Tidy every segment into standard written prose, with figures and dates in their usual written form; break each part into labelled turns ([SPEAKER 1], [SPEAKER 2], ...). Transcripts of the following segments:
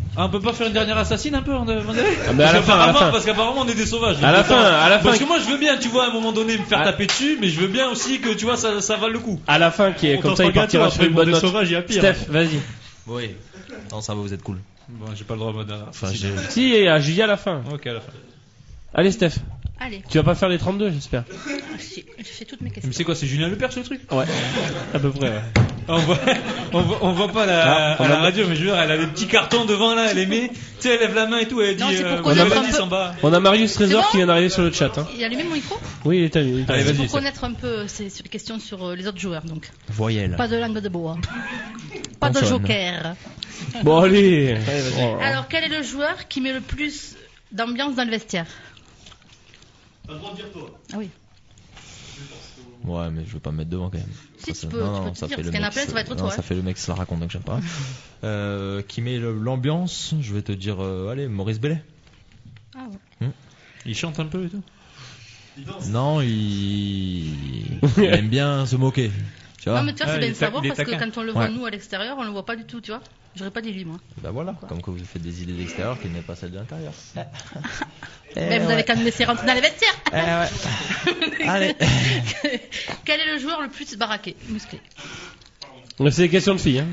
[SPEAKER 1] Ah, on peut pas faire une dernière assassine un peu
[SPEAKER 2] Ah, mais à la fin.
[SPEAKER 1] Parce qu'apparemment on est des sauvages.
[SPEAKER 2] À la fin.
[SPEAKER 1] Parce que moi je veux bien, tu vois, à un moment donné me faire taper dessus, mais je veux bien aussi que tu vois ça vale le coup.
[SPEAKER 2] À la fin, qui est comme ça, il partira sur une bonne note.
[SPEAKER 3] Sauvage, il y a pire.
[SPEAKER 2] Steph, vas-y.
[SPEAKER 4] Oui. Non, ça va, vous êtes cool.
[SPEAKER 1] Bon, j'ai pas le droit de
[SPEAKER 4] Enfin,
[SPEAKER 2] Si, à Julie à la fin.
[SPEAKER 1] Ok, à la fin.
[SPEAKER 2] Allez, Steph.
[SPEAKER 5] Allez.
[SPEAKER 2] Tu vas pas faire les 32, j'espère.
[SPEAKER 5] Si, je fais toutes mes questions.
[SPEAKER 1] Mais c'est quoi, c'est Julien Lepers le truc?
[SPEAKER 2] Ouais. À peu près, ouais.
[SPEAKER 1] On voit pas à la radio, mais je veux dire, elle a des petits cartons devant là, elle les met, tu sais, elle lève la main et tout, elle dit,
[SPEAKER 2] en bas. On a Marius Trésor qui vient d'arriver sur le chat. Hein.
[SPEAKER 5] Il a allumé mon micro?
[SPEAKER 2] Oui, il est allumé.
[SPEAKER 1] Allez, vas-y.
[SPEAKER 5] Pour connaître un peu, c'est sur les questions sur les autres joueurs, donc.
[SPEAKER 4] Voyelle.
[SPEAKER 5] Pas de langue de bois. Pas de joker.
[SPEAKER 2] Bon, allez.
[SPEAKER 5] Alors, quel est le joueur qui met le plus d'ambiance dans le vestiaire?
[SPEAKER 3] Pas le droit de dire toi.
[SPEAKER 5] Ah oui.
[SPEAKER 4] Ouais, mais je veux pas me mettre devant quand même.
[SPEAKER 5] Si
[SPEAKER 4] ça,
[SPEAKER 5] tu peux,
[SPEAKER 4] non,
[SPEAKER 5] tu
[SPEAKER 4] ça
[SPEAKER 5] peux
[SPEAKER 4] fait
[SPEAKER 5] te
[SPEAKER 4] le
[SPEAKER 5] dire, parce qu'il y en a
[SPEAKER 4] mec.
[SPEAKER 5] plein, ça va être toi.
[SPEAKER 4] Non, ça fait le mec qui se la raconte donc j'aime pas. Qui met l'ambiance, je vais te dire, allez, Maurice Bellet.
[SPEAKER 5] Ah ouais.
[SPEAKER 1] Il chante un peu et tout.
[SPEAKER 4] Non, il aime bien se moquer. Tu vois?
[SPEAKER 5] Non, mais tu vois, c'est bien de savoir parce que
[SPEAKER 1] taquin.
[SPEAKER 5] quand on le voit nous à l'extérieur, on le voit pas du tout, tu vois. J'aurais pas dit lui, moi.
[SPEAKER 4] Bah voilà, comme que vous faites des idées d'extérieur qui n'est pas celle de l'intérieur.
[SPEAKER 5] Mais vous avez quand même laissé rentrer dans les vestiaires.
[SPEAKER 4] Ouais. Allez.
[SPEAKER 5] Quel est le joueur le plus baraqué, musclé?
[SPEAKER 2] C'est des questions de filles. Hein.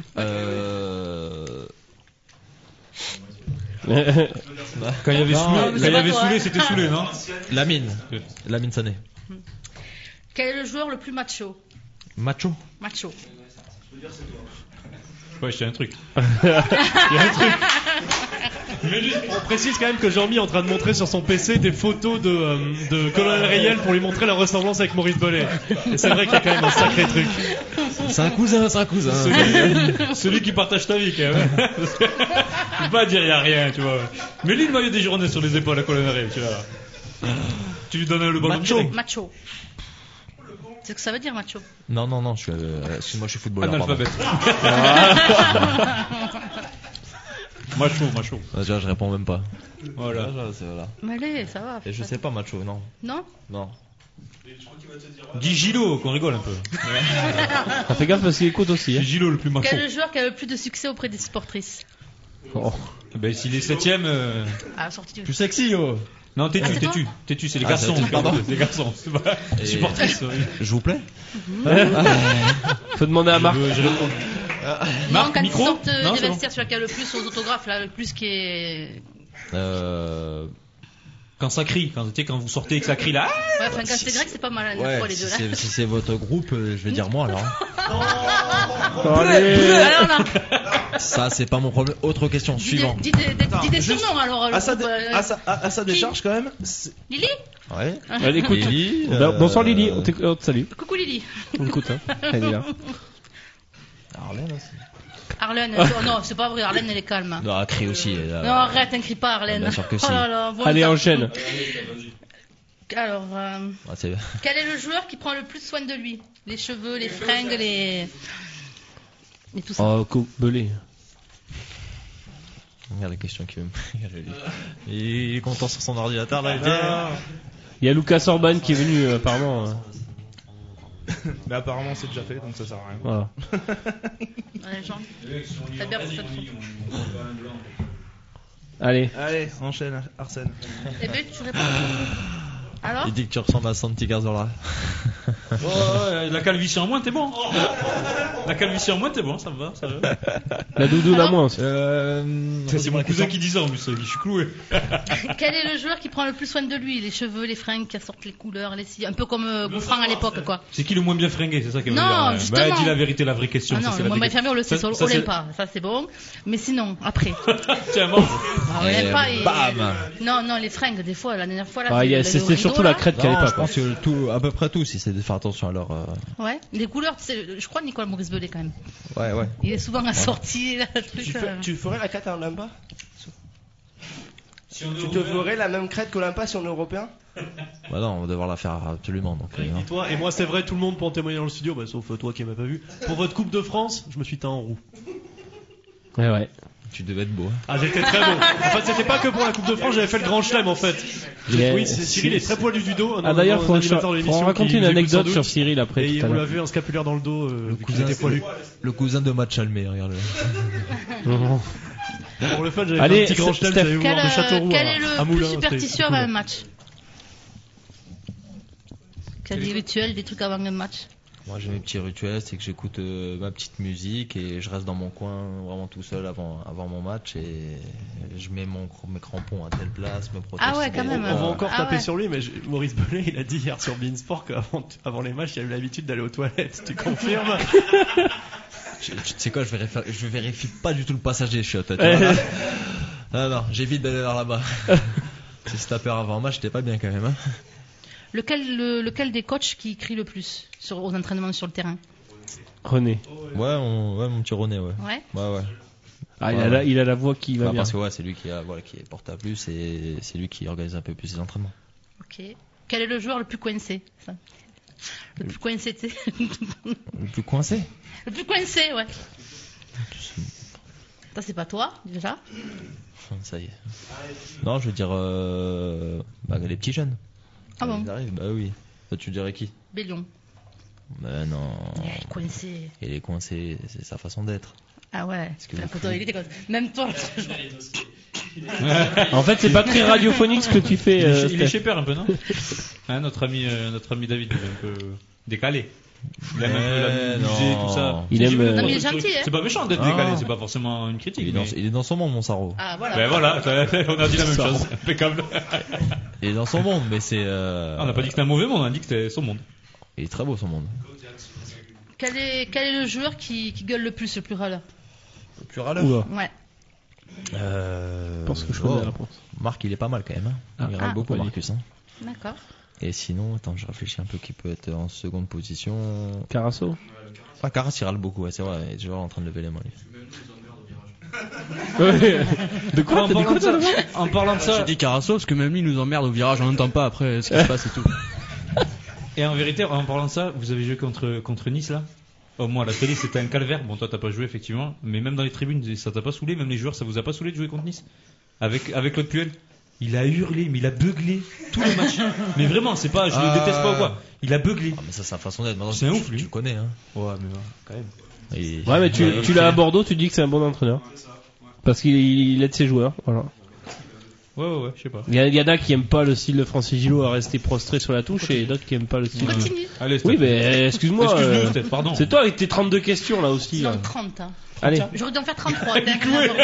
[SPEAKER 1] Quand il y avait Soulé, c'était Soulé, non?
[SPEAKER 4] Lamine Sané.
[SPEAKER 5] Quel est le joueur le plus macho?
[SPEAKER 4] Macho.
[SPEAKER 1] Ouais, je tiens un truc.
[SPEAKER 3] Mais juste, on précise quand même que Jean-Mi est en train de montrer sur son PC des photos de Colonel Rayel pour lui montrer la ressemblance avec Maurice Bellet. Et c'est vrai qu'il y a quand même un sacré truc.
[SPEAKER 4] C'est un cousin.
[SPEAKER 1] Celui qui partage ta vie, quand même. Je peux pas dire il y a rien, tu vois. Mais lui, le maillot des Girondins sur les épaules à Colonel, tu vois. Tu lui donnes le ballon direct.
[SPEAKER 5] Macho. C'est ce que ça veut dire, macho.
[SPEAKER 4] Non, excuse-moi, je suis footballeur.
[SPEAKER 1] Analphabète. Macho.
[SPEAKER 4] Déjà, je réponds même pas.
[SPEAKER 1] Voilà.
[SPEAKER 5] Mais allez, ça va.
[SPEAKER 4] Et je sais pas, macho, non.
[SPEAKER 5] Non.
[SPEAKER 1] Dis Gilo, qu'on rigole un peu.
[SPEAKER 2] Fais gaffe parce qu'il écoute aussi.
[SPEAKER 1] C'est
[SPEAKER 2] Hein.
[SPEAKER 1] Gilo le plus macho.
[SPEAKER 5] Quel est le joueur qui a le plus de succès auprès des supportrices?
[SPEAKER 1] Ben, s'il est 7ème.
[SPEAKER 5] À la sortie du.
[SPEAKER 4] Plus sexy, oh.
[SPEAKER 1] Non, têtu, c'est les garçons. C'est les garçons, c'est pas les supportrices.
[SPEAKER 4] Je vous plais?
[SPEAKER 2] Faut demander à Marc.
[SPEAKER 1] Je réponds.
[SPEAKER 5] Non, quand
[SPEAKER 1] micro
[SPEAKER 5] ils sortent
[SPEAKER 1] Non,
[SPEAKER 5] des
[SPEAKER 1] c'est bon.
[SPEAKER 5] vestiaires, celui qui a le plus aux autographes, là, le plus qui est.
[SPEAKER 1] Quand ça crie, quand vous sortez et que ça crie là.
[SPEAKER 5] Ouais, enfin, quand c'est grec, c'est pas mal,
[SPEAKER 4] Ouais,
[SPEAKER 5] fois les deux là.
[SPEAKER 4] si c'est votre groupe, je vais dire moi alors.
[SPEAKER 5] Alors là,
[SPEAKER 4] Ça, c'est pas mon problème. Autre question, suivante.
[SPEAKER 5] dis des surnoms alors.
[SPEAKER 3] À sa décharge quand même.
[SPEAKER 5] Lily?
[SPEAKER 4] Ouais.
[SPEAKER 2] Allez, écoute.
[SPEAKER 4] Lily,
[SPEAKER 2] Bonsoir Lily, on te salue.
[SPEAKER 5] Coucou Lily.
[SPEAKER 2] On écoute, hein. Elle est là.
[SPEAKER 4] Arlène aussi.
[SPEAKER 5] Arlène, non, c'est pas vrai, Arlène elle est calme.
[SPEAKER 4] Non, elle crie aussi.
[SPEAKER 5] Non, arrête, ne crie pas Arlène.
[SPEAKER 4] Bien sûr que si.
[SPEAKER 5] Oh là là, bon,
[SPEAKER 2] Allez, enchaîne.
[SPEAKER 5] Alors,
[SPEAKER 4] C'est...
[SPEAKER 5] quel est le joueur qui prend le plus soin de lui? Les cheveux, les fringues, les tout ça.
[SPEAKER 2] Oh, Belé.
[SPEAKER 4] Regarde la question qui veut me... Il est content sur son ordinateur là.
[SPEAKER 2] Il y a Lucas Orban qui est venu apparemment.
[SPEAKER 3] Mais apparemment c'est déjà fait donc ça sert à rien.
[SPEAKER 2] Voilà.
[SPEAKER 5] Ouais, Jean. T'as bien pour ça.
[SPEAKER 2] Allez,
[SPEAKER 3] enchaîne Arsène.
[SPEAKER 5] Eh ben, tu réponds. Alors?
[SPEAKER 4] Il dit que tu ressembles à Santi Cazorla.
[SPEAKER 1] La calvitie en moins, t'es bon. La calvitie en moins, t'es bon, ça me va.
[SPEAKER 2] la doudoune à moins aussi.
[SPEAKER 1] C'est mon cousin qui dit ça en plus, je suis cloué.
[SPEAKER 5] Quel est le joueur qui prend le plus soin de lui? Les cheveux, les fringues, qui sortent les couleurs, les cils, un peu comme Gouffran à l'époque, quoi.
[SPEAKER 1] C'est qui le moins bien fringué, c'est ça qui veut
[SPEAKER 5] Non,
[SPEAKER 1] dire.
[SPEAKER 5] justement.
[SPEAKER 1] Bah, dis la vérité, la vraie question.
[SPEAKER 5] Ah non,
[SPEAKER 1] ça, c'est
[SPEAKER 5] le
[SPEAKER 1] la
[SPEAKER 5] moins bien
[SPEAKER 1] vraie
[SPEAKER 5] fermé, on le sait,
[SPEAKER 1] ça,
[SPEAKER 5] on l'aime pas. Ça, c'est bon. Mais sinon, après.
[SPEAKER 1] Tiens, mange.
[SPEAKER 5] On l'aime pas.
[SPEAKER 4] Bam.
[SPEAKER 5] Non, les fringues, des fois, la dernière fois, là.
[SPEAKER 2] C'était surtout la crête qu'elle est pas.
[SPEAKER 4] Je pense que tout, à peu près tout, si c'est de faire attention à leur.
[SPEAKER 5] Ouais, les couleurs, tu sais, je crois Nicolas Maurice Bellet quand même.
[SPEAKER 4] Ouais.
[SPEAKER 5] Il est souvent assorti.
[SPEAKER 6] Tu ferais la crête à Olympa? Tu te ferais la même crête qu'Olympa si on est européen?
[SPEAKER 4] Bah non, on va devoir la faire absolument. Donc,
[SPEAKER 3] Et toi, et moi c'est vrai, tout le monde peut en témoigner dans le studio, sauf toi qui m'as pas vu. Pour votre Coupe de France, je me suis teint en roux.
[SPEAKER 2] Ouais.
[SPEAKER 4] Tu devais être beau.
[SPEAKER 3] Ah, j'étais très beau. En fait, c'était pas que pour la Coupe de France, j'avais fait le grand chelem en fait. Oui, Cyril est très poilu du dos.
[SPEAKER 2] D'ailleurs, faut raconter une anecdote sur Cyril après.
[SPEAKER 3] Et vous l'avez vu, un scapulaire dans le dos,
[SPEAKER 4] le
[SPEAKER 3] cousin était poilu.
[SPEAKER 4] Le cousin de Matt Chalmé, regarde-le.
[SPEAKER 3] Pour le fun, j'avais
[SPEAKER 2] Allez,
[SPEAKER 3] fait un petit grand chelem,
[SPEAKER 2] Steph.
[SPEAKER 3] j'allais voir de Châteauroux
[SPEAKER 5] Quel est
[SPEAKER 3] à
[SPEAKER 5] le
[SPEAKER 3] Moulins.
[SPEAKER 5] plus superstitieux
[SPEAKER 3] c'était
[SPEAKER 5] avant
[SPEAKER 3] cool.
[SPEAKER 5] un match? Quel est des rituels, des trucs avant un match?
[SPEAKER 4] Moi j'ai mes petits rituels, c'est que j'écoute ma petite musique et je reste dans mon coin vraiment tout seul avant mon match et je mets mes crampons à telle place, mes protèges.
[SPEAKER 5] Ah ouais, quand même.
[SPEAKER 3] On va encore
[SPEAKER 5] Ah
[SPEAKER 3] taper
[SPEAKER 5] ouais.
[SPEAKER 3] sur lui, mais Maurice Bellet, il a dit hier sur Beansport qu'avant les matchs, il a eu l'habitude d'aller aux toilettes. Tu confirmes?
[SPEAKER 4] Tu sais quoi, je vérifie pas du tout le passage des chiottes. Tu vois, là. Non, j'évite d'aller vers là-bas. Si c'est taper avant un match, j'étais pas bien quand même. Hein.
[SPEAKER 5] Lequel des coachs qui crie le plus aux entraînements sur le terrain?
[SPEAKER 2] René.
[SPEAKER 4] Ouais, mon petit René, ouais.
[SPEAKER 5] Ouais.
[SPEAKER 4] Ouais.
[SPEAKER 2] Ah,
[SPEAKER 4] Ouais.
[SPEAKER 2] il a la voix qui va
[SPEAKER 4] Bah,
[SPEAKER 2] bien.
[SPEAKER 4] parce que ouais, c'est lui qui est porté à plus et c'est lui qui organise un peu plus les entraînements.
[SPEAKER 5] Ok. Quel est le joueur le plus coincé? Ça. Le plus coincé, tu sais.
[SPEAKER 4] Le plus coincé?
[SPEAKER 5] Le plus coincé, ouais. Ça, c'est pas toi, déjà.
[SPEAKER 4] Ça y est. Non, je veux dire les petits jeunes.
[SPEAKER 5] Ah bon?
[SPEAKER 4] Ils arrivent, bah oui. Toi, tu dirais qui?
[SPEAKER 5] Bélion.
[SPEAKER 4] Bah non.
[SPEAKER 5] Il est coincé.
[SPEAKER 4] Il est coincé, c'est sa façon d'être.
[SPEAKER 5] Ah ouais.
[SPEAKER 4] que
[SPEAKER 5] La
[SPEAKER 4] vous
[SPEAKER 5] photo, il était comme... Même toi.
[SPEAKER 2] En fait, c'est pas très radiophonique ce que tu fais.
[SPEAKER 1] Il est
[SPEAKER 2] Steph.
[SPEAKER 1] chez Père un peu, non? Hein, notre ami David, il est un peu décalé. Il aime un peu la musée,
[SPEAKER 4] non.
[SPEAKER 1] tout ça.
[SPEAKER 2] Il aime,
[SPEAKER 5] Non, mais il est gentil, hein.
[SPEAKER 1] C'est pas méchant d'être
[SPEAKER 4] Ah.
[SPEAKER 1] décalé, c'est pas forcément une critique.
[SPEAKER 4] Il est dans son monde, mon Saro.
[SPEAKER 5] Ah voilà.
[SPEAKER 1] Ben voilà, on a dit la même chose. Impeccable.
[SPEAKER 4] Il est dans son monde, mais c'est.
[SPEAKER 1] On n'a pas dit que c'était un mauvais monde, on a dit que c'était son monde.
[SPEAKER 4] Il est très beau son monde.
[SPEAKER 5] Quel est le joueur qui gueule le plus, le plus râleur?
[SPEAKER 4] Le plus râleur.
[SPEAKER 2] Oula.
[SPEAKER 5] Ouais.
[SPEAKER 2] Je pense que je connais la réponse.
[SPEAKER 4] Marc, il est pas mal quand même. Hein. Il râle
[SPEAKER 5] Ah.
[SPEAKER 4] beaucoup,
[SPEAKER 2] Oui.
[SPEAKER 4] Marcus. Hein.
[SPEAKER 5] D'accord.
[SPEAKER 4] Et sinon, attends, je réfléchis un peu qui peut être en seconde position.
[SPEAKER 2] Carasso.
[SPEAKER 4] Ah, Carras, il râle beaucoup, ouais, c'est vrai. Il est toujours en train de lever les mains. lui.
[SPEAKER 2] De quoi? T'as dit quoi, toi,
[SPEAKER 1] En parlant de
[SPEAKER 7] J'ai
[SPEAKER 1] ça,
[SPEAKER 7] dit Carasso parce que même lui il nous emmerde au virage, on n'entend pas après ce qui se passe et tout.
[SPEAKER 1] et en vérité, en parlant de ça, vous avez joué contre Nice là? Oh, moi, à la télé, c'était un calvaire. Bon, toi, t'as pas joué, effectivement. Mais même dans les tribunes, ça t'a pas saoulé? Même les joueurs, ça vous a pas saoulé de jouer contre Nice? Avec Claude Puel? Il a hurlé, mais il a beuglé tout le match. Mais vraiment, c'est pas, je le déteste pas ou quoi. Il a beuglé.
[SPEAKER 4] Ah, mais ça, c'est sa façon d'être. Maintenant,
[SPEAKER 1] C'est un ouf, lui.
[SPEAKER 4] Tu le connais, hein.
[SPEAKER 1] Ouais, mais quand même.
[SPEAKER 4] Et-
[SPEAKER 2] Ouais, mais tu l'as à Bordeaux, tu dis que c'est un bon entraîneur. Parce qu'il aide ses joueurs. Voilà.
[SPEAKER 1] Ouais, je sais pas.
[SPEAKER 2] Il y en a qui aiment pas le style de Francis Gillot à rester prostré sur la touche et d'autres qui aiment pas le style.
[SPEAKER 5] Continue.
[SPEAKER 1] Allez, Steph.
[SPEAKER 2] Oui, mais excuse-moi.
[SPEAKER 1] Excuse-nous, Steph, pardon.
[SPEAKER 2] C'est toi avec tes 32 questions là aussi.
[SPEAKER 5] Sinon
[SPEAKER 2] là.
[SPEAKER 5] 30. Hein.
[SPEAKER 2] Allez.
[SPEAKER 5] J'aurais dû en faire 33. Mais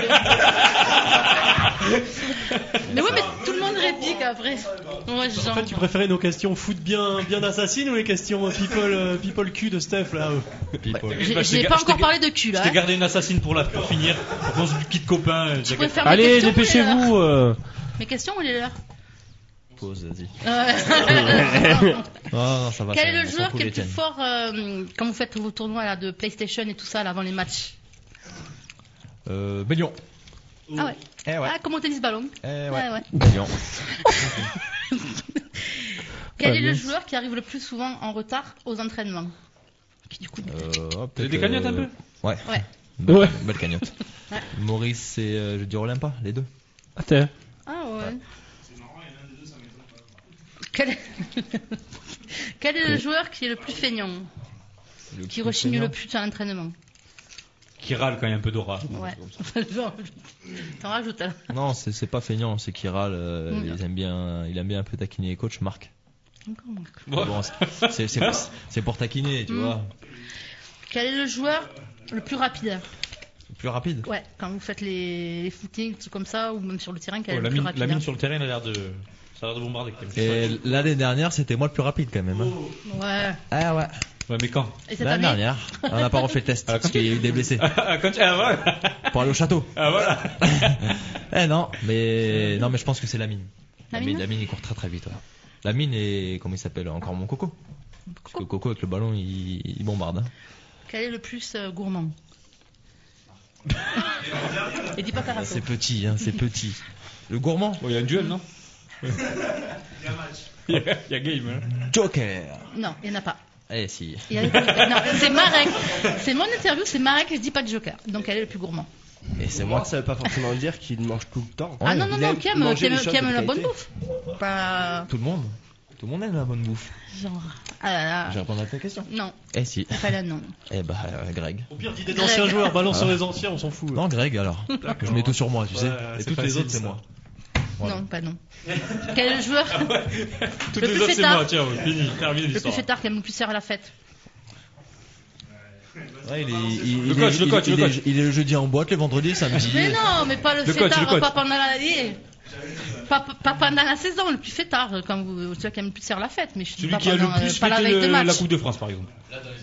[SPEAKER 5] ouais, mais tout le monde réplique après. Ouais,
[SPEAKER 3] En
[SPEAKER 5] genre.
[SPEAKER 3] fait, tu préférais nos questions foot bien assassines ou les questions people cul de Steph là?
[SPEAKER 5] J'ai pas encore parlé de cul
[SPEAKER 1] Je
[SPEAKER 5] là.
[SPEAKER 1] t'ai
[SPEAKER 5] Hein.
[SPEAKER 1] gardé une assassine pour finir. Pour qu'on se quitte copain.
[SPEAKER 5] Tu préfères mes
[SPEAKER 2] Allez,
[SPEAKER 5] questions ou les
[SPEAKER 2] dépêchez-vous.
[SPEAKER 5] leurs Mes questions ou les leurs?
[SPEAKER 4] Pause, vas-y.
[SPEAKER 5] Ouais.
[SPEAKER 4] Non, ça va.
[SPEAKER 5] Quel
[SPEAKER 4] ça
[SPEAKER 5] est
[SPEAKER 4] va,
[SPEAKER 5] le
[SPEAKER 4] on s'en
[SPEAKER 5] joueur
[SPEAKER 4] fout,
[SPEAKER 5] qui est
[SPEAKER 4] les
[SPEAKER 5] le plus
[SPEAKER 4] tiennes.
[SPEAKER 5] fort quand vous faites vos tournois là, de PlayStation et tout ça là, avant les matchs?
[SPEAKER 4] Bélion.
[SPEAKER 5] Ah ouais.
[SPEAKER 4] Eh ouais.
[SPEAKER 5] Ah, comme au tennis ballon.
[SPEAKER 4] Eh
[SPEAKER 5] Ouais,
[SPEAKER 4] ouais.
[SPEAKER 5] ouais.
[SPEAKER 4] Bélion.
[SPEAKER 5] Quel est le joueur qui arrive le plus souvent en retard aux entraînements? Qui du coup.
[SPEAKER 1] T'as des cagnottes un peu?
[SPEAKER 4] Ouais.
[SPEAKER 5] Ouais.
[SPEAKER 2] Ouais.
[SPEAKER 4] Belle cagnotte.
[SPEAKER 5] Ouais.
[SPEAKER 4] Maurice et je dis Olympa, les deux.
[SPEAKER 2] Attends.
[SPEAKER 5] Ah ouais. Quel est... Quel est le joueur qui est le plus feignant? Qui rechigne le plus à l'entraînement?
[SPEAKER 1] Qui râle quand il y a un peu d'aura.
[SPEAKER 5] Ouais. T'en rajoutes là.
[SPEAKER 4] Non, c'est pas feignant, c'est qu'il râle.
[SPEAKER 5] Mm.
[SPEAKER 4] Il aime bien un peu taquiner les coachs. Marc.
[SPEAKER 5] Encore Marc.
[SPEAKER 1] Ouais.
[SPEAKER 4] Bon, c'est pour taquiner, tu vois.
[SPEAKER 5] Quel est le joueur le plus rapide?
[SPEAKER 4] Plus rapide.
[SPEAKER 5] Ouais, quand vous faites les footings, trucs comme ça, ou même sur le terrain, quel est
[SPEAKER 1] la
[SPEAKER 5] le plus rapide?
[SPEAKER 1] mine sur le terrain, elle a l'air de. Ça a l'air de bombarder quand même.
[SPEAKER 4] Et l'année dernière, c'était moi le plus rapide quand même. Hein.
[SPEAKER 5] Ouais.
[SPEAKER 4] Ah ouais.
[SPEAKER 1] Ouais, mais quand?
[SPEAKER 5] Et cette
[SPEAKER 4] L'année
[SPEAKER 5] année?
[SPEAKER 4] dernière, on n'a pas refait le test parce qu'il y a eu des blessés
[SPEAKER 1] Ah, voilà.
[SPEAKER 4] pour aller au château.
[SPEAKER 1] Ah, voilà.
[SPEAKER 4] Non, mais je pense que c'est Lamine.
[SPEAKER 5] Lamine
[SPEAKER 4] Lamine, il court très très vite. Ouais. Lamine et comment il s'appelle encore mon Coco. Parce que Coco avec le ballon, il bombarde. Hein.
[SPEAKER 5] Quel est le plus gourmand? Et dis pas Carasso.
[SPEAKER 4] C'est petit, hein, c'est petit. Le gourmand.
[SPEAKER 1] Bon, il y a un duel, non? Il y a game, hein.
[SPEAKER 4] Joker.
[SPEAKER 5] Non, il n'y en a pas.
[SPEAKER 4] Eh si.
[SPEAKER 5] Il y a- Non, c'est Marek. C'est mon interview, c'est Marek, je dis pas de joker. Donc quel est le plus gourmand?
[SPEAKER 4] Et c'est
[SPEAKER 6] Moi,
[SPEAKER 4] moi.
[SPEAKER 6] ça veut pas forcément dire qu'il mange tout le temps.
[SPEAKER 5] Ah non,
[SPEAKER 6] Il aime
[SPEAKER 5] qui aime
[SPEAKER 6] manger des
[SPEAKER 5] la
[SPEAKER 6] choses de
[SPEAKER 5] bonne
[SPEAKER 6] qualité.
[SPEAKER 5] bouffe. Pas...
[SPEAKER 4] Tout le monde. Tout le monde aime la bonne bouffe.
[SPEAKER 5] Genre. Ah là là.
[SPEAKER 4] Je vais répondre à ta question.
[SPEAKER 5] Non,
[SPEAKER 4] Eh si.
[SPEAKER 5] pas là, non.
[SPEAKER 4] Eh bah, Greg.
[SPEAKER 3] Au pire, dis des anciens joueurs, balance sur les anciens, on s'en fout.
[SPEAKER 4] Non, Greg alors. Je mets tout sur moi, tu sais.
[SPEAKER 3] Ouais,
[SPEAKER 4] Et
[SPEAKER 3] c'est
[SPEAKER 4] toutes les
[SPEAKER 3] facile,
[SPEAKER 4] autres, c'est
[SPEAKER 3] ça.
[SPEAKER 4] moi.
[SPEAKER 5] Non, pas non. Quel est le joueur
[SPEAKER 1] Toutes
[SPEAKER 5] Le
[SPEAKER 1] les
[SPEAKER 5] plus
[SPEAKER 1] autres, c'est
[SPEAKER 5] fêtard.
[SPEAKER 1] moi, tiens, fini, terminé
[SPEAKER 5] le plus
[SPEAKER 1] l'histoire.
[SPEAKER 5] fêtard qui aime le plus faire la fête?
[SPEAKER 4] Ouais,
[SPEAKER 1] Le coach.
[SPEAKER 4] Il est le jeudi en boîte, le vendredi, le samedi.
[SPEAKER 5] Mais non, mais pas le
[SPEAKER 1] Le coach,
[SPEAKER 5] fêtard,
[SPEAKER 1] le coach.
[SPEAKER 5] pas pendant la... Pas pendant la saison, le plus fêtard, quand vous, celui qui aime le plus faire la fête, mais je dis
[SPEAKER 1] Celui
[SPEAKER 5] pas
[SPEAKER 1] qui a le
[SPEAKER 5] pendant,
[SPEAKER 1] plus
[SPEAKER 5] pas la
[SPEAKER 1] fêté
[SPEAKER 5] veille de match.
[SPEAKER 1] la Coupe de France, par exemple.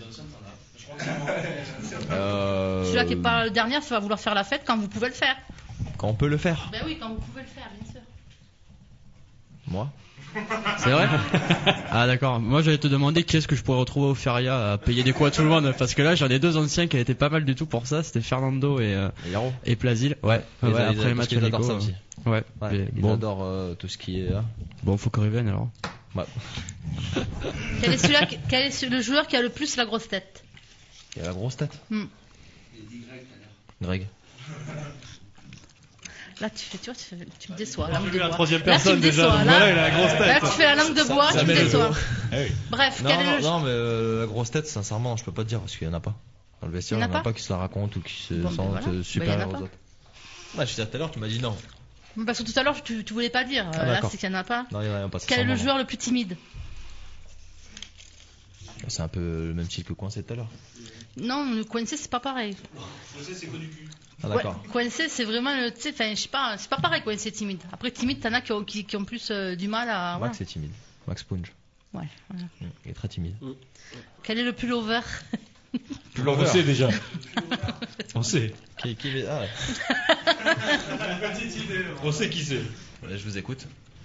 [SPEAKER 5] Celui qui est pas le dernier, ça va vouloir faire la fête quand vous pouvez le faire.
[SPEAKER 4] Quand on peut le faire.
[SPEAKER 5] Ben oui, quand vous pouvez le faire, bien sûr.
[SPEAKER 4] Moi.
[SPEAKER 7] C'est vrai? Ah d'accord. Moi j'allais te demander qui est-ce que je pourrais retrouver au Feria à payer des coups à tout le monde, parce que là j'en ai deux anciens qui étaient pas mal du tout pour ça, c'était Fernando et Plasil. Ouais.
[SPEAKER 4] Ils
[SPEAKER 7] Après le
[SPEAKER 4] parce
[SPEAKER 7] match
[SPEAKER 4] qu'ils adorent
[SPEAKER 7] amico,
[SPEAKER 4] ça aussi.
[SPEAKER 7] Ouais.
[SPEAKER 4] Ouais,
[SPEAKER 7] Mais
[SPEAKER 4] ils
[SPEAKER 7] bon,
[SPEAKER 4] adorent tout ce qui est.
[SPEAKER 7] bon, faut qu'ils reviennent alors.
[SPEAKER 4] Ouais.
[SPEAKER 5] Quel est le joueur qui a le plus la grosse tête?
[SPEAKER 4] Il y a la grosse tête. Greg.
[SPEAKER 5] Là, tu me déçois. Langue
[SPEAKER 3] J'ai
[SPEAKER 5] de
[SPEAKER 3] vu la
[SPEAKER 5] bois.
[SPEAKER 3] troisième
[SPEAKER 5] Là, tu
[SPEAKER 3] personne
[SPEAKER 5] me
[SPEAKER 3] déjà.
[SPEAKER 5] déçois.
[SPEAKER 3] Donc
[SPEAKER 5] Là,
[SPEAKER 3] voilà, il a la grosse
[SPEAKER 5] là,
[SPEAKER 3] tête.
[SPEAKER 5] tu fais la langue de bois, tu me
[SPEAKER 4] met le
[SPEAKER 5] déçois.
[SPEAKER 4] dos.
[SPEAKER 5] Bref,
[SPEAKER 4] Non,
[SPEAKER 5] quel est le
[SPEAKER 4] non, mais la grosse tête, sincèrement, je peux pas te dire parce qu'il y en a pas. Dans le vestiaire,
[SPEAKER 5] Il y
[SPEAKER 4] il
[SPEAKER 5] en
[SPEAKER 4] y en
[SPEAKER 5] a
[SPEAKER 4] a pas qui se la racontent ou qui se
[SPEAKER 5] Bon, ben
[SPEAKER 4] sentent
[SPEAKER 5] voilà. Ben, il y en
[SPEAKER 4] supérieurs
[SPEAKER 5] a
[SPEAKER 4] aux
[SPEAKER 5] pas.
[SPEAKER 4] autres. Ouais, je disais tout à l'heure, tu m'as dit non.
[SPEAKER 5] Parce que tout à l'heure, tu voulais pas le dire. Là,
[SPEAKER 4] d'accord.
[SPEAKER 5] c'est qu'il y en a pas.
[SPEAKER 4] Non, il y en a pas.
[SPEAKER 5] Quel est le
[SPEAKER 4] sincèrement,
[SPEAKER 5] joueur le plus timide?
[SPEAKER 4] non. C'est un peu le même style que Coincé tout à l'heure.
[SPEAKER 5] Non, le coincé, c'est pas pareil.
[SPEAKER 4] Ah, d'accord.
[SPEAKER 5] Ouais, coincé, c'est vraiment le. Tu sais, enfin, je sais pas, c'est pas pareil, coincé timide. Après, timide, t'en as qui ont plus du mal à.
[SPEAKER 4] Max est timide. Max Punge.
[SPEAKER 5] Voilà. Ouais, voilà.
[SPEAKER 4] Il est très timide.
[SPEAKER 5] Quel est le plus lover?
[SPEAKER 1] On sait déjà. On sait.
[SPEAKER 4] Qui est... Ah,
[SPEAKER 1] On sait qui c'est.
[SPEAKER 4] ouais, je vous écoute.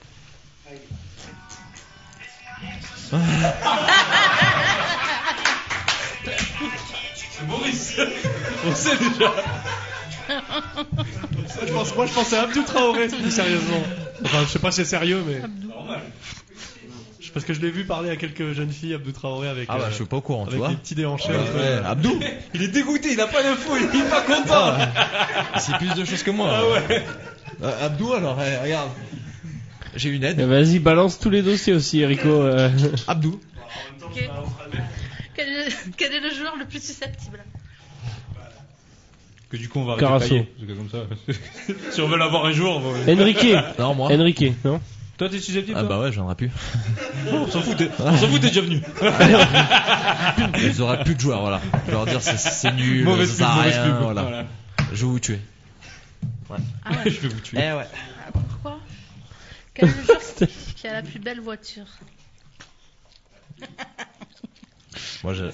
[SPEAKER 1] C'est Boris. On sait déjà.
[SPEAKER 3] Moi je pensais à Abdou Traoré, plus sérieusement. Enfin, je sais pas si c'est sérieux, mais. Parce que je l'ai vu parler à quelques jeunes filles, Abdou Traoré, avec,
[SPEAKER 4] Ah bah, je suis pas au courant, tu
[SPEAKER 3] avec
[SPEAKER 4] vois.
[SPEAKER 3] des petits déhanchés.
[SPEAKER 4] Ouais,
[SPEAKER 3] un peu.
[SPEAKER 4] ouais, Abdou.
[SPEAKER 1] Il est dégoûté, il a pas d'infos, il est pas content.
[SPEAKER 4] C'est plus de choses que moi.
[SPEAKER 1] Ah ouais.
[SPEAKER 4] Abdou, alors, regarde. J'ai une aide.
[SPEAKER 2] Vas-y, balance tous les dossiers aussi, Erico.
[SPEAKER 4] Abdou.
[SPEAKER 5] Ok. Quel est le joueur le plus susceptible?
[SPEAKER 1] Que du coup on va arrêter
[SPEAKER 2] Carasso.
[SPEAKER 1] de tailler, parce que comme ça. Si on veut l'avoir un jour, on va...
[SPEAKER 2] Enrique.
[SPEAKER 4] Non, moi.
[SPEAKER 2] Enrique, non?
[SPEAKER 1] Toi t'es susceptible
[SPEAKER 4] Ah
[SPEAKER 1] toi
[SPEAKER 4] bah ouais, j'en aurais pu.
[SPEAKER 1] On s'en fout, on s'en fout, t'es déjà venu.
[SPEAKER 4] Ils auraient plus de joueurs, voilà. Je vais leur dire c'est nul,
[SPEAKER 1] Mauvaise
[SPEAKER 4] ça
[SPEAKER 1] pub,
[SPEAKER 4] sert à
[SPEAKER 1] mauvaise
[SPEAKER 4] rien,
[SPEAKER 1] pub.
[SPEAKER 4] voilà. Je vais vous tuer.
[SPEAKER 5] Ah ouais.
[SPEAKER 1] Je vais vous tuer.
[SPEAKER 4] Eh ouais.
[SPEAKER 5] Pourquoi? Quel est le joueur qui a la plus belle voiture?
[SPEAKER 4] Moi je.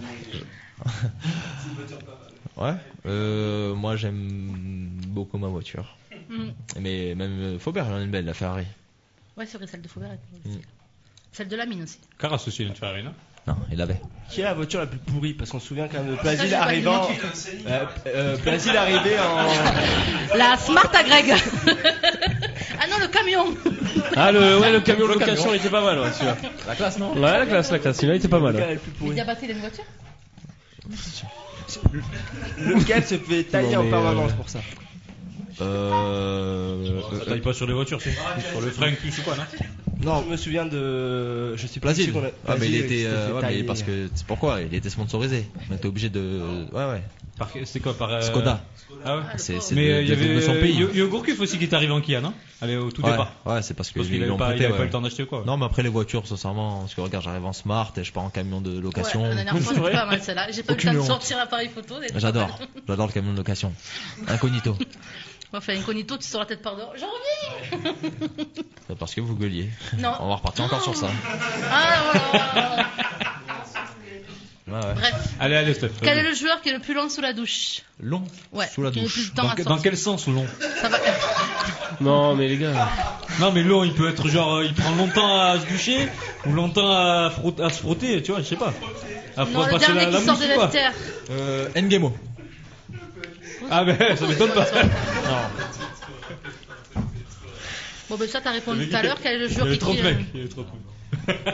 [SPEAKER 4] Ouais. Moi j'aime beaucoup ma voiture. Mais même Faubert, il en a une belle, la Ferrari.
[SPEAKER 5] Ouais, c'est vrai, celle de Faubert.
[SPEAKER 4] Mm.
[SPEAKER 5] Celle de la mine aussi.
[SPEAKER 1] Carasso aussi, il a une Ferrari, non?
[SPEAKER 4] Non, il l'avait.
[SPEAKER 6] Qui est la voiture la plus pourrie? Parce qu'on se souvient quand même de
[SPEAKER 5] Ça,
[SPEAKER 6] Plasil
[SPEAKER 5] j'ai pas
[SPEAKER 6] arrivant. Plasil arrivé en.
[SPEAKER 5] La Smart à Greg. Ah non, le camion.
[SPEAKER 2] Ah, le camion location, il était pas mal, ouais, celui-là.
[SPEAKER 4] La classe, non?
[SPEAKER 2] Ouais, la classe, celui-là, il était pas mal.
[SPEAKER 6] Lequel
[SPEAKER 2] Ouais.
[SPEAKER 6] est le plus
[SPEAKER 5] Mais
[SPEAKER 6] pourri?
[SPEAKER 5] Diabaté, il a une voiture?
[SPEAKER 6] Lequel se fait tailler
[SPEAKER 2] Non,
[SPEAKER 6] en
[SPEAKER 2] mais,
[SPEAKER 6] permanence pour ça?
[SPEAKER 1] Ça taille pas sur les voitures, c'est sur le frein plus ou quoi, non?
[SPEAKER 6] Non, je me souviens de. Je sais plus
[SPEAKER 4] Plaisir.
[SPEAKER 6] qui qu'on a-
[SPEAKER 4] Ah, mais il
[SPEAKER 6] Plaisir,
[SPEAKER 4] était.
[SPEAKER 6] qui s'était fait
[SPEAKER 4] Ouais, mais
[SPEAKER 6] tailler.
[SPEAKER 4] parce que. C'est pourquoi? Il était sponsorisé. On était obligé de. Ouais.
[SPEAKER 1] C'est quoi par
[SPEAKER 4] Skoda.
[SPEAKER 1] Ah ouais.
[SPEAKER 5] Ah, le
[SPEAKER 4] C'est
[SPEAKER 5] pauvre.
[SPEAKER 1] Mais il y avait
[SPEAKER 4] de son pays.
[SPEAKER 1] Yo Gourcuff aussi qui est arrivé en Kia, non? Allez, au tout
[SPEAKER 4] Ouais,
[SPEAKER 1] départ.
[SPEAKER 4] ouais, c'est parce que
[SPEAKER 1] Parce qu'il
[SPEAKER 4] ils
[SPEAKER 1] avait
[SPEAKER 4] l'ont
[SPEAKER 1] pas,
[SPEAKER 4] prêté,
[SPEAKER 1] il avait
[SPEAKER 4] ouais.
[SPEAKER 1] pas le temps d'acheter quoi. Ouais.
[SPEAKER 4] Non, mais après les voitures, sincèrement, parce que regarde, j'arrive en Smart et je pars en camion de location.
[SPEAKER 5] Ouais, la dernière fois, c'était pas mal celle-là. J'ai pas eu le
[SPEAKER 4] Aucune
[SPEAKER 5] temps de
[SPEAKER 4] honte.
[SPEAKER 5] sortir l'appareil photo. mais c'était
[SPEAKER 4] J'adore,
[SPEAKER 5] pas mal.
[SPEAKER 4] j'adore le camion de location. Incognito.
[SPEAKER 5] Enfin, incognito, tu sors la tête par dehors. J'en reviens.
[SPEAKER 4] C'est parce que vous gueuliez.
[SPEAKER 5] Non.
[SPEAKER 4] On va repartir encore sur ça.
[SPEAKER 5] Ah, voilà.
[SPEAKER 4] Ouais.
[SPEAKER 5] Bref.
[SPEAKER 1] Allez, Steph.
[SPEAKER 5] Quel est le joueur qui est le plus long sous la douche?
[SPEAKER 4] Long.
[SPEAKER 5] Ouais.
[SPEAKER 4] Sous la
[SPEAKER 5] qui a le plus
[SPEAKER 4] douche.
[SPEAKER 5] de temps à
[SPEAKER 1] Dans
[SPEAKER 5] sortir.
[SPEAKER 1] quel sens long?
[SPEAKER 5] Ça va.
[SPEAKER 2] Non, mais les gars.
[SPEAKER 1] Non, mais long, il peut être genre, il prend longtemps à se doucher ou longtemps à se frotter, tu vois, je sais pas. À
[SPEAKER 5] Non, le
[SPEAKER 1] passer
[SPEAKER 5] dernier
[SPEAKER 1] la
[SPEAKER 5] qui sort
[SPEAKER 1] mousse
[SPEAKER 5] de
[SPEAKER 1] ou quoi.
[SPEAKER 5] vestiaire.
[SPEAKER 4] Ngemo.
[SPEAKER 1] Ah, ben, ça m'étonne pas.
[SPEAKER 5] Bon, ben ça, t'as répondu tout à l'heure. Quel est le
[SPEAKER 1] Il y
[SPEAKER 5] joueur
[SPEAKER 1] avait
[SPEAKER 5] qui
[SPEAKER 1] trop de
[SPEAKER 5] crie,
[SPEAKER 1] mecs. Il y avait trop de mecs.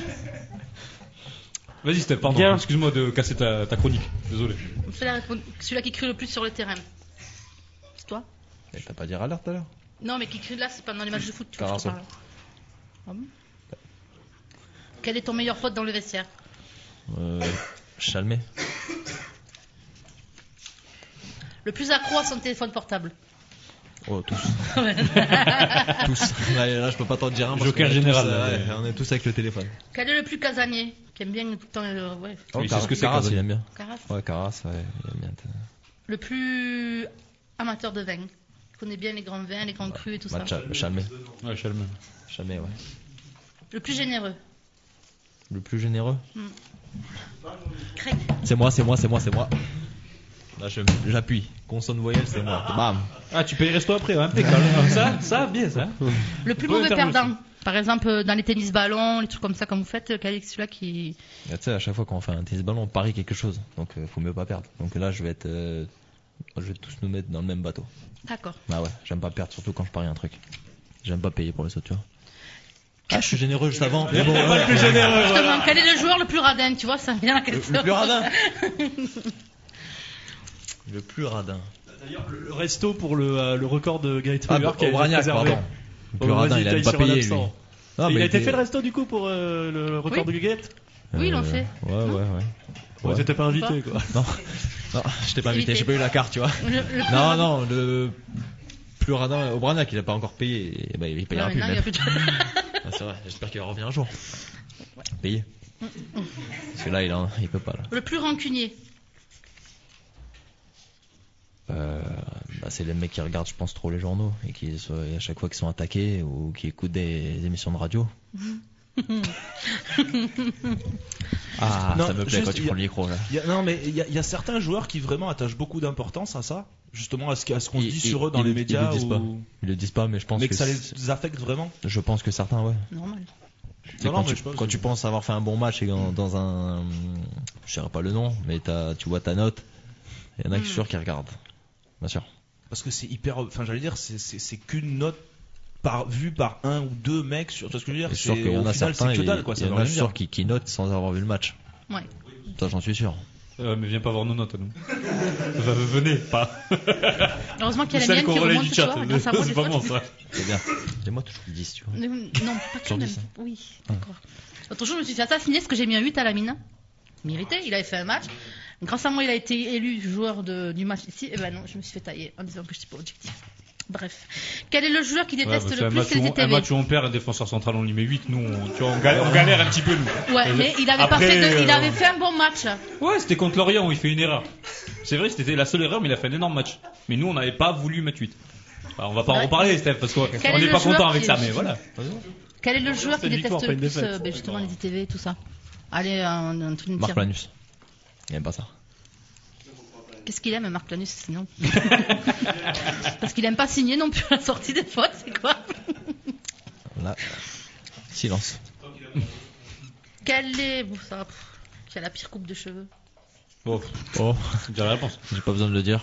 [SPEAKER 1] Vas-y, Steph, pardon.
[SPEAKER 2] Bien.
[SPEAKER 1] Excuse-moi de casser ta chronique. Désolé.
[SPEAKER 5] Fais la réponse. Celui-là qui crie le plus sur le terrain. C'est toi?
[SPEAKER 4] Mais t'as pas dit à l'heure tout à l'heure?
[SPEAKER 5] Non, mais qui crie là, c'est pendant les matchs de foot. Tu vois,
[SPEAKER 4] Carasso.
[SPEAKER 5] je te parle. Ah bon? Quel est ton meilleur pote dans le vestiaire?
[SPEAKER 4] Chalmé.
[SPEAKER 5] Le plus accro à son téléphone portable?
[SPEAKER 4] Oh, tous. Tous. Là, je peux pas t'en dire un. parce
[SPEAKER 1] Joker
[SPEAKER 4] qu'on est
[SPEAKER 1] général,
[SPEAKER 4] tous, on est tous avec le téléphone.
[SPEAKER 5] Quel est le plus casanier? Qui aime bien tout le temps. Ouais.
[SPEAKER 1] Oui, c'est ce que c'est,
[SPEAKER 4] Carras,
[SPEAKER 1] Casani.
[SPEAKER 4] il aime bien.
[SPEAKER 5] Carras.
[SPEAKER 4] Ouais, Carras, ouais, il aime bien.
[SPEAKER 5] Le plus amateur de vin. Il connaît bien les grands vins, les grands crus et tout ça.
[SPEAKER 4] Chalmé.
[SPEAKER 1] Ouais, Chalmé.
[SPEAKER 4] Chalmé, ouais.
[SPEAKER 5] Le plus généreux.
[SPEAKER 4] Le plus généreux.
[SPEAKER 5] Craig.
[SPEAKER 4] C'est moi. Là, j'appuie. Consonne voyelle, c'est moi. Bam.
[SPEAKER 1] Ah, tu payes le resto après, ouais, impeccable. Ça, bien ça.
[SPEAKER 5] Le plus
[SPEAKER 1] Bon,
[SPEAKER 5] mauvais
[SPEAKER 1] terme
[SPEAKER 5] perdant. Par exemple, dans les tennis ballons, les trucs comme ça, comme vous faites, quel est celui-là qui.
[SPEAKER 4] Tu sais, à chaque fois qu'on fait un tennis ballon, on parie quelque chose. Donc, faut mieux pas perdre. Donc là, je vais tous nous mettre dans le même bateau.
[SPEAKER 5] D'accord.
[SPEAKER 4] Bah ouais, j'aime pas perdre, surtout quand je parie un truc. J'aime pas payer pour les autres, tu vois. Ah, je suis généreux juste avant. Mais bon,
[SPEAKER 3] Pas le plus généreux.
[SPEAKER 5] Je te demande quel est le joueur le plus radin, tu vois, ça vient la question.
[SPEAKER 4] le plus radin. Le plus radin.
[SPEAKER 3] D'ailleurs, le resto pour le record de Gaëtan
[SPEAKER 4] Ah,
[SPEAKER 3] Muller qui a été
[SPEAKER 4] Auragnac,
[SPEAKER 3] préservé.
[SPEAKER 4] pardon. Le plus
[SPEAKER 3] Oh,
[SPEAKER 4] radin,
[SPEAKER 3] vas-y,
[SPEAKER 4] il a
[SPEAKER 3] taille
[SPEAKER 4] pas
[SPEAKER 3] sur un
[SPEAKER 4] payé, lui.
[SPEAKER 3] absent.
[SPEAKER 4] Non,
[SPEAKER 3] Il
[SPEAKER 4] mais
[SPEAKER 3] a été fait le resto du coup pour le record
[SPEAKER 5] Oui.
[SPEAKER 3] de Gaëtan?
[SPEAKER 5] Oui, ils l'ont fait.
[SPEAKER 4] Ouais.
[SPEAKER 3] Ouais, t'étais pas invité quoi.
[SPEAKER 4] Non, je t'ai pas invité, j'ai pas eu la carte, tu vois.
[SPEAKER 5] Le plus
[SPEAKER 4] Non,
[SPEAKER 5] radin.
[SPEAKER 4] non, le plus radin, Auragnac, il a pas encore payé. Et bah, il payera
[SPEAKER 5] Ouais,
[SPEAKER 4] plus
[SPEAKER 5] non, il
[SPEAKER 4] même.
[SPEAKER 5] y a plus de-
[SPEAKER 4] Ah, c'est vrai, j'espère qu'il va revenir un jour. Payer. Parce que là, il peut pas, là.
[SPEAKER 5] Le plus rancunier.
[SPEAKER 4] Bah, c'est les mecs qui regardent, je pense, trop les journaux et qui à chaque fois qu'ils sont attaqués ou qui écoutent des émissions de radio. Ah,
[SPEAKER 8] Non,
[SPEAKER 4] ça me plaît
[SPEAKER 8] juste,
[SPEAKER 4] quand tu prends le micro là.
[SPEAKER 8] Non, mais il y a certains joueurs qui vraiment attachent beaucoup d'importance à ça, justement à ce qu'on dit sur eux dans les médias.
[SPEAKER 4] Ils le disent pas, mais je pense
[SPEAKER 8] mais
[SPEAKER 4] que
[SPEAKER 8] que ça les affecte vraiment.
[SPEAKER 4] Je pense que certains, ouais.
[SPEAKER 5] Normal.
[SPEAKER 4] C'est quand tu penses avoir fait un bon match et dans un, je dirais pas le nom, mais tu vois ta note, il y en a qui sont sûrs qui regardent, bien sûr.
[SPEAKER 8] Parce que c'est hyper, enfin j'allais dire, c'est qu'une note vue par un ou deux mecs sur, tu vois ce que je veux dire.
[SPEAKER 4] C'est sûr qu'il y en
[SPEAKER 8] au
[SPEAKER 4] a
[SPEAKER 8] final,
[SPEAKER 4] certains,
[SPEAKER 8] c'est que dalle, quoi,
[SPEAKER 4] il
[SPEAKER 8] ça
[SPEAKER 4] y
[SPEAKER 8] veut
[SPEAKER 4] en a
[SPEAKER 8] rien dire.
[SPEAKER 4] sûrs qui notent sans avoir vu le match.
[SPEAKER 5] Ouais.
[SPEAKER 4] Ça, j'en suis sûr.
[SPEAKER 1] Mais viens pas voir nos notes à nous. Enfin, venez, pas.
[SPEAKER 5] Heureusement qu'il y a
[SPEAKER 1] Celle
[SPEAKER 5] la mienne
[SPEAKER 1] qu'on
[SPEAKER 5] qui
[SPEAKER 1] relaie
[SPEAKER 5] remonte,
[SPEAKER 1] du
[SPEAKER 5] tu
[SPEAKER 1] chat.
[SPEAKER 5] vois, grâce à moi,
[SPEAKER 1] C'est
[SPEAKER 5] des
[SPEAKER 1] pas
[SPEAKER 5] fois,
[SPEAKER 1] bon ça.
[SPEAKER 4] C'est bien. Et moi, toujours 10, tu vois.
[SPEAKER 5] Non, pas
[SPEAKER 4] Sur
[SPEAKER 5] quand même.
[SPEAKER 4] 10, hein.
[SPEAKER 5] Oui, d'accord. L'autre jour, je me suis fait assassiner parce que j'ai mis un 8 à la mine. Mérité, il avait fait un match. Grâce à moi, il a été élu joueur du match ici. Et ben non, je me suis fait tailler en disant que je n'étais pas objectif. Bref. Quel est le joueur qui déteste le plus les
[SPEAKER 1] un
[SPEAKER 5] TTV?
[SPEAKER 1] match où on perd, un défenseur central, on lui met 8. Nous, on galère un petit peu, nous.
[SPEAKER 5] Ouais, mais il avait, il avait fait un bon match.
[SPEAKER 1] Ouais, c'était contre Lorient où il fait une erreur. C'est vrai, c'était la seule erreur, mais il a fait un énorme match. Mais nous, on n'avait pas voulu mettre 8. Alors, on va pas en reparler, Steph, parce qu'on
[SPEAKER 5] Quel est
[SPEAKER 1] n'est
[SPEAKER 5] le
[SPEAKER 1] pas
[SPEAKER 5] joueur
[SPEAKER 1] content avec
[SPEAKER 5] qui-
[SPEAKER 1] ça, mais voilà.
[SPEAKER 5] Quel est le joueur qui
[SPEAKER 3] C'est une victoire,
[SPEAKER 5] déteste
[SPEAKER 3] pas
[SPEAKER 5] le
[SPEAKER 3] une
[SPEAKER 5] plus
[SPEAKER 3] défaite.
[SPEAKER 5] justement les ITV, tout ça? Allez, un truc de
[SPEAKER 4] Marc
[SPEAKER 5] tir.
[SPEAKER 4] Planus. Il aime pas ça.
[SPEAKER 5] Qu'est-ce qu'il aime, Marc Planus, sinon? Parce qu'il aime pas signer non plus à la sortie des fautes, c'est quoi?
[SPEAKER 4] Là, silence.
[SPEAKER 5] Quelle est. Bon, ça, qui a la pire coupe de cheveux?
[SPEAKER 1] Bon,
[SPEAKER 4] Oh,
[SPEAKER 1] j'ai la réponse.
[SPEAKER 4] j'ai pas besoin de le dire.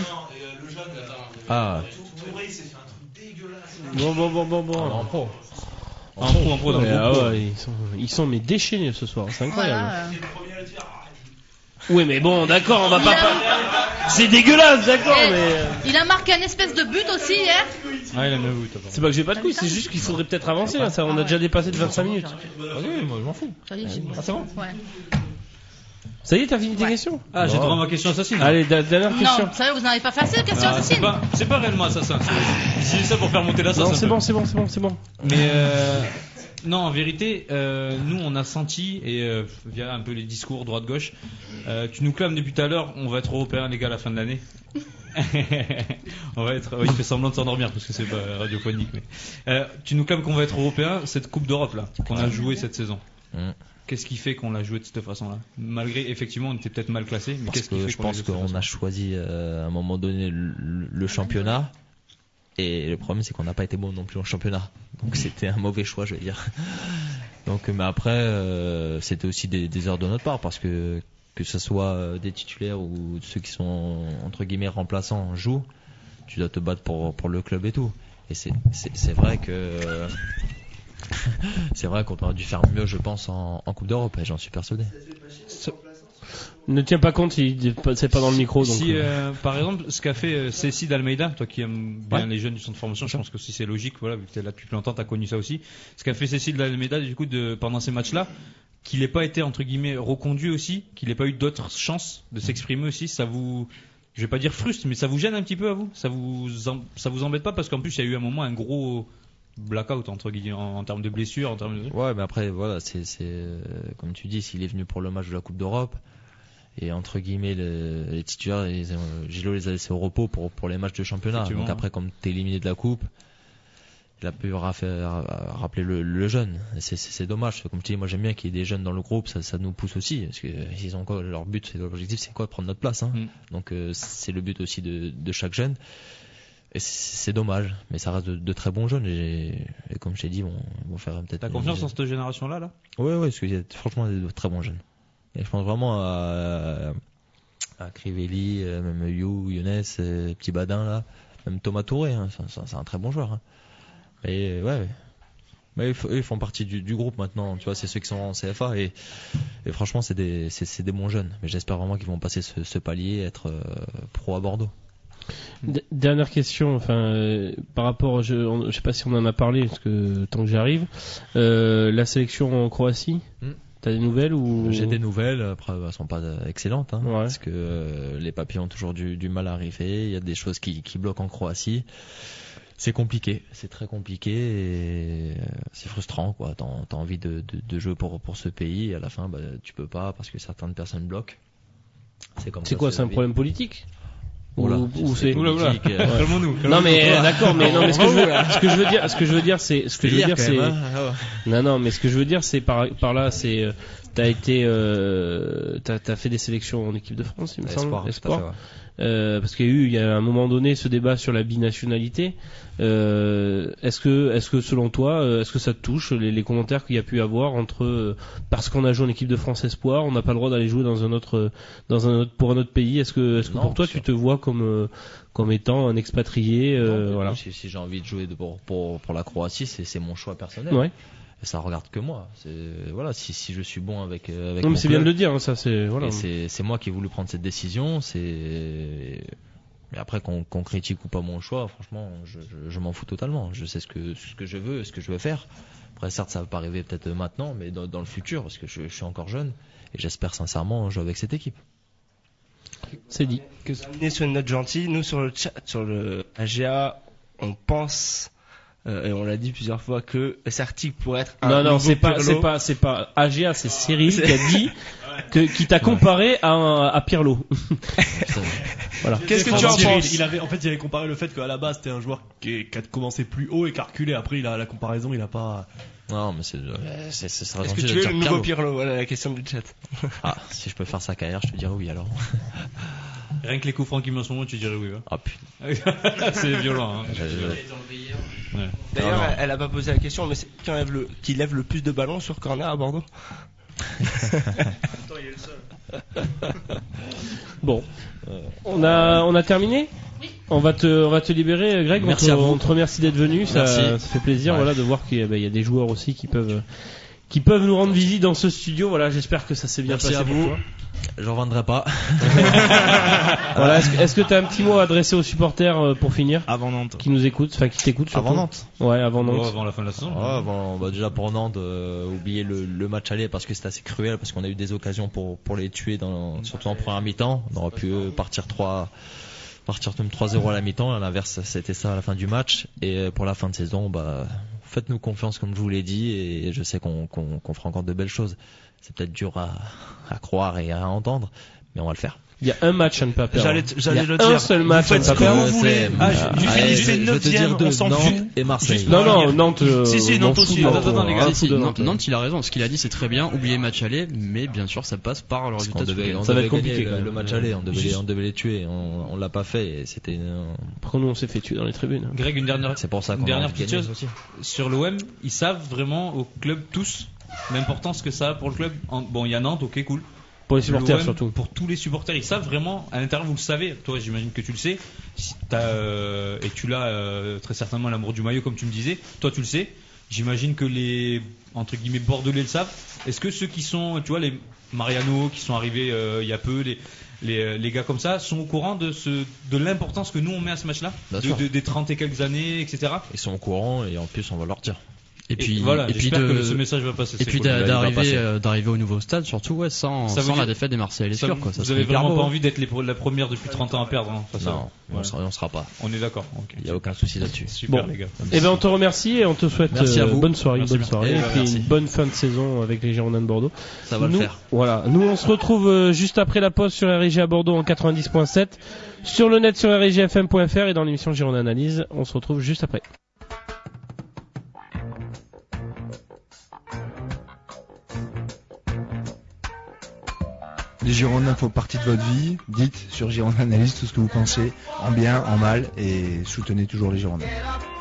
[SPEAKER 4] Ah,
[SPEAKER 2] Bon.
[SPEAKER 4] en pro.
[SPEAKER 1] En pro, dans le
[SPEAKER 2] Ouais, ah
[SPEAKER 1] groupe.
[SPEAKER 2] ouais, ils sont mais déchaînés ce soir, c'est incroyable.
[SPEAKER 5] Voilà.
[SPEAKER 2] Oui, mais bon, d'accord, on va
[SPEAKER 5] Il
[SPEAKER 2] pas.
[SPEAKER 5] a-
[SPEAKER 2] C'est dégueulasse, d'accord,
[SPEAKER 5] Eh,
[SPEAKER 2] mais.
[SPEAKER 5] Il a marqué un espèce de but aussi hier.
[SPEAKER 1] Ah, il a mis un but, apparemment.
[SPEAKER 2] C'est pas que j'ai pas de couilles, c'est juste qu'il faudrait peut-être avancer. Là, ça, on a déjà dépassé de 25 minutes.
[SPEAKER 4] Vas-y, moi je m'en fous.
[SPEAKER 5] Ça y est, j'ai mis.
[SPEAKER 1] Ah, c'est bon?
[SPEAKER 5] Ouais.
[SPEAKER 2] Ça y est, t'as fini tes
[SPEAKER 5] Ouais.
[SPEAKER 2] questions?
[SPEAKER 1] Ah, j'ai droit à ma question assassine.
[SPEAKER 2] Allez, dernière question.
[SPEAKER 5] Non, sérieux, vous n'avez pas fait assez de questions
[SPEAKER 1] Ah,
[SPEAKER 5] assassines.
[SPEAKER 1] c'est pas réellement assassin. C'est ça pour faire monter l'assassin.
[SPEAKER 2] Non, c'est bon.
[SPEAKER 1] Mais non, en vérité, nous on a senti, et via un peu les discours droite-gauche, tu nous clames depuis tout à l'heure, on va être européen les gars à la fin de l'année. On va être. Il fait semblant de s'endormir parce que c'est pas radiophonique. Mais tu nous clames qu'on va être européen cette Coupe d'Europe là qu'on a joué cette saison. Qu'est-ce qui fait qu'on l'a joué de cette façon-là? Malgré effectivement on était peut-être mal classé, mais
[SPEAKER 4] Parce
[SPEAKER 1] qu'est-ce qui
[SPEAKER 4] que
[SPEAKER 1] fait
[SPEAKER 4] je
[SPEAKER 1] qu'on
[SPEAKER 4] pense
[SPEAKER 1] l'a joué de cette
[SPEAKER 4] qu'on a choisi à un moment donné le championnat. Et le problème, c'est qu'on n'a pas été bon non plus en championnat. Donc c'était un mauvais choix, je vais dire. Donc, mais après, c'était aussi des erreurs de notre part parce que ce soit des titulaires ou ceux qui sont entre guillemets remplaçants jouent, tu dois te battre pour le club et tout. Et c'est vrai que c'est vrai qu'on aurait dû faire mieux, je pense, en Coupe d'Europe. Et j'en suis persuadé.
[SPEAKER 2] Ne tiens pas compte, c'est pas dans le micro. Donc,
[SPEAKER 1] Si, par exemple, ce qu'a fait Cécile d'Almeida, toi qui aimes bien les jeunes du centre de formation, je pense que si c'est logique, voilà, vu que t'es là depuis plus longtemps, t'as connu ça aussi. Ce qu'a fait Cécile d'Almeida, du coup, pendant ces matchs-là, qu'il n'ait pas été, entre guillemets, reconduit aussi, qu'il n'ait pas eu d'autres chances de s'exprimer aussi, ça vous, je vais pas dire frustre, mais ça vous gêne un petit peu à vous? Ça vous embête pas? Parce qu'en plus, il y a eu un moment un gros blackout, entre guillemets, en termes de blessures, en termes de...
[SPEAKER 4] Ouais, mais après, voilà, c'est comme tu dis, s'il est venu pour le match de la Coupe d'Europe, et entre guillemets, les titulaires, Gilo les a laissés au repos pour les matchs de championnat. Donc après, comme t'es éliminé de la Coupe, il a pu rappeler le jeune. C'est dommage. Comme je dis, moi j'aime bien qu'il y ait des jeunes dans le groupe, ça nous pousse aussi. Parce que ils ont quoi, leur but, l'objectif, c'est quoi? Prendre notre place. Hein. Donc c'est le but aussi de chaque jeune. Et c'est dommage, mais ça reste de très bons jeunes. Et comme je t'ai dit, ils vont faire peut-être.
[SPEAKER 1] T'as confiance en cette génération-là, là?
[SPEAKER 4] Ouais, parce qu'il y a franchement de très bons jeunes. Et je pense vraiment à Crivelli, même Younes, Petit Badin là, même Thomas Touré, hein, c'est un très bon joueur. Hein. Et ouais, mais ils font partie du groupe maintenant. Tu vois, c'est ceux qui sont en CFA et franchement c'est des bons jeunes. Mais j'espère vraiment qu'ils vont passer ce palier, être pro à Bordeaux.
[SPEAKER 2] Dernière question, par rapport, je sais pas si on en a parlé, parce que tant que j'arrive, la sélection en Croatie. T'as des nouvelles ou...
[SPEAKER 4] J'ai des nouvelles, après elles sont pas excellentes, hein,
[SPEAKER 2] ouais.
[SPEAKER 4] Parce que les papiers ont toujours du mal à arriver, il y a des choses qui bloquent en Croatie. C'est compliqué, c'est très compliqué et c'est frustrant quoi. T'as envie de jouer pour ce pays et à la fin tu peux pas parce que certaines personnes bloquent.
[SPEAKER 2] C'est quoi, c'est un problème politique? Ou c'est
[SPEAKER 4] politique.
[SPEAKER 1] Calmons-nous.
[SPEAKER 2] Non mais d'accord, mais ce que je veux dire c'est non mais ce que je veux dire c'est par là c'est t'as fait des sélections en équipe de France, il me semble, espoir. Parce qu'il y a un moment donné ce débat sur la binationalité. Est-ce que selon toi, est-ce que ça te touche les commentaires qu'il y a pu avoir entre parce qu'on a joué en équipe de France espoir, on n'a pas le droit d'aller jouer dans un autre pour un autre pays. Est-ce que non, pour toi tu te vois comme étant un expatrié voilà.
[SPEAKER 4] Si j'ai envie de jouer pour la Croatie, c'est mon choix personnel.
[SPEAKER 2] Ouais.
[SPEAKER 4] Et ça regarde que moi. Voilà, si je suis bon avec
[SPEAKER 2] non,
[SPEAKER 4] mon
[SPEAKER 2] mais c'est
[SPEAKER 4] club,
[SPEAKER 2] bien de le dire, hein, ça c'est voilà.
[SPEAKER 4] Et c'est moi qui ai voulu prendre cette décision. Mais après qu'on critique ou pas mon choix, franchement, je m'en fous totalement. Je sais ce que je veux, ce que je veux faire. Après, certes, ça va pas arriver peut-être maintenant, mais dans le futur, parce que je suis encore jeune et j'espère sincèrement jouer avec cette équipe.
[SPEAKER 2] C'est dit.
[SPEAKER 6] On est sur une note gentille. Nous sur le chat, sur le AGA, on pense. Et on l'a dit plusieurs fois que cet article pourrait être un
[SPEAKER 2] non c'est pas AGA, c'est Cyril qui a dit qui t'a comparé à Pirlo.
[SPEAKER 3] Voilà.
[SPEAKER 6] Qu'est-ce que tu en penses?
[SPEAKER 3] Il avait comparé le fait qu'à la base c'était un joueur qui a commencé plus haut et qui a reculé. Après la comparaison, il a pas.
[SPEAKER 4] Non, mais c'est
[SPEAKER 6] Est-ce que tu es le nouveau Pirlo? Voilà la question du chat.
[SPEAKER 4] Ah, si je peux faire sa carrière, je te dirais oui alors.
[SPEAKER 1] Rien que les coups francs qu'il met en ce moment, tu dirais oui. Hein.
[SPEAKER 4] Ah putain.
[SPEAKER 1] C'est violent. Hein.
[SPEAKER 6] Ouais. D'ailleurs, elle a pas posé la question, mais c'est qui lève le plus de ballons sur corner à Bordeaux?
[SPEAKER 3] Attends, il est le seul.
[SPEAKER 2] Bon, on a terminé.
[SPEAKER 5] Oui.
[SPEAKER 2] On va te libérer, Greg.
[SPEAKER 4] Merci à vous.
[SPEAKER 2] On te remercie d'être venu. Ça fait plaisir,
[SPEAKER 4] ouais.
[SPEAKER 2] voilà, de voir qu'il y a des joueurs aussi qui peuvent nous rendre visite dans ce studio. Voilà, j'espère que ça s'est bien
[SPEAKER 4] Merci
[SPEAKER 2] passé
[SPEAKER 4] à vous.
[SPEAKER 2] pour toi.
[SPEAKER 4] J'en vendrai pas.
[SPEAKER 2] Voilà, est-ce que t'as un petit mot à adresser aux supporters pour finir,
[SPEAKER 8] Avant Nantes.
[SPEAKER 2] qui nous écoutent, qui t'écoutent surtout.
[SPEAKER 8] Avant Nantes.
[SPEAKER 2] Ouais, avant Nantes.
[SPEAKER 1] Oh, avant la fin de la saison.
[SPEAKER 4] Déjà pour Nantes, oublier le match aller parce que c'était assez cruel, parce qu'on a eu des occasions pour les tuer surtout en première mi-temps. On aurait pu partir même 3-0 à la mi-temps. À l'inverse, c'était ça à la fin du match. Et pour la fin de saison, faites-nous confiance comme je vous l'ai dit, et je sais qu'on fera encore de belles choses. C'est peut-être dur à croire et à entendre, mais on va le faire.
[SPEAKER 2] Il y a un match à ne pas perdre.
[SPEAKER 8] J'allais le dire.
[SPEAKER 2] Un seul match à ne
[SPEAKER 8] Faites ce
[SPEAKER 2] pas
[SPEAKER 8] que
[SPEAKER 2] perdre.
[SPEAKER 8] vous voulez. Vous finissez 9ème, on s'en fout.
[SPEAKER 4] Et Marseille.
[SPEAKER 2] Non, Nantes.
[SPEAKER 8] Si, Nantes aussi.
[SPEAKER 7] Nantes, il a raison. Ce qu'il a dit, c'est très bien. Oublier le match aller, mais bien sûr, ça passe par le résultat.
[SPEAKER 2] Ça va être compliqué, quand même.
[SPEAKER 4] Le match aller, on devait les tuer. On l'a pas fait. Et c'était.
[SPEAKER 2] Après, nous, on s'est fait tuer dans les tribunes.
[SPEAKER 1] Greg, une dernière.
[SPEAKER 4] C'est pour ça qu'on
[SPEAKER 1] une dernière
[SPEAKER 4] a
[SPEAKER 1] petite
[SPEAKER 4] gagné
[SPEAKER 1] chose
[SPEAKER 4] aussi.
[SPEAKER 1] sur l'OM. Ils savent vraiment au club tous l'importance que ça a pour le club. Bon, il y a Nantes, ok, cool.
[SPEAKER 2] Pour les supporters
[SPEAKER 1] l'OM,
[SPEAKER 2] surtout.
[SPEAKER 1] Pour tous les supporters, ils savent vraiment, à l'intérieur vous le savez, toi j'imagine que tu le sais, et tu l'as très certainement l'amour du maillot comme tu me disais, toi tu le sais, J'imagine que les entre guillemets Bordelais le savent. Est-ce que ceux qui sont, tu vois, les Mariano qui sont arrivés il y a peu, les gars comme ça, sont au courant de l'importance que nous on met à ce match-là, des 30 et quelques années, etc.
[SPEAKER 4] Ils sont au courant et en plus on va leur dire.
[SPEAKER 7] Et puis
[SPEAKER 1] voilà, j'espère que ce message va passer.
[SPEAKER 7] Et puis d'arriver au nouveau stade, surtout sans la défaite des Marseillais, les sûr quoi.
[SPEAKER 1] Vous avez vraiment pas envie d'être la première depuis 30 ans à perdre.
[SPEAKER 4] Non, on sera pas.
[SPEAKER 1] On est d'accord.
[SPEAKER 4] Il y a aucun souci là-dessus.
[SPEAKER 1] Super les gars.
[SPEAKER 2] Et ben on te remercie et on te souhaite bonne soirée, et puis une bonne fin de saison avec les Girondins de Bordeaux.
[SPEAKER 4] Ça va le faire.
[SPEAKER 2] Voilà, nous on se retrouve juste après la pause sur RIG à Bordeaux en 90.7, sur le net sur rigfm.fr et dans l'émission Girondin Analyse. On se retrouve juste après.
[SPEAKER 9] Les Girondins font partie de votre vie. Dites sur Girondin Analyse tout ce que vous pensez, en bien, en mal, et soutenez toujours les Girondins.